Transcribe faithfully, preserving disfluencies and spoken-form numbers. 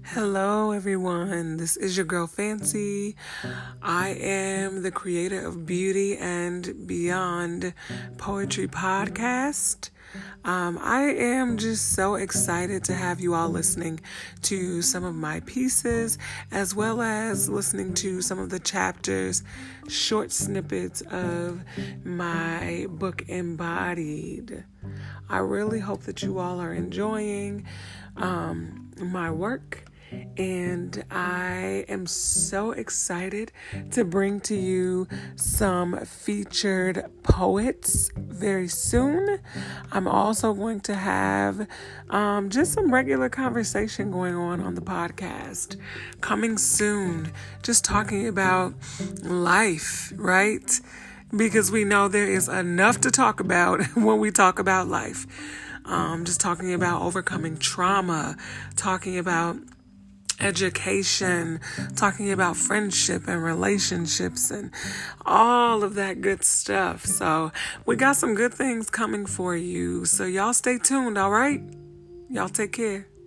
Hello, everyone. This is your girl, Fancy. I am the creator of Beauty and Beyond Poetry Podcast. Um, I am just so excited to have you all listening to some of my pieces, as well as listening to some of the chapters, short snippets of my book, Embodied. I really hope that you all are enjoying um, my work. And I am so excited to bring to you some featured poets very soon. I'm also going to have um, just some regular conversation going on on the podcast. Coming soon, just talking about life, right? Because we know there is enough to talk about when we talk about life. Um, just talking about overcoming trauma, talking about education, talking about friendship and relationships and all of that good stuff. So we got some good things coming for you. So y'all stay tuned, all right? Y'all take care.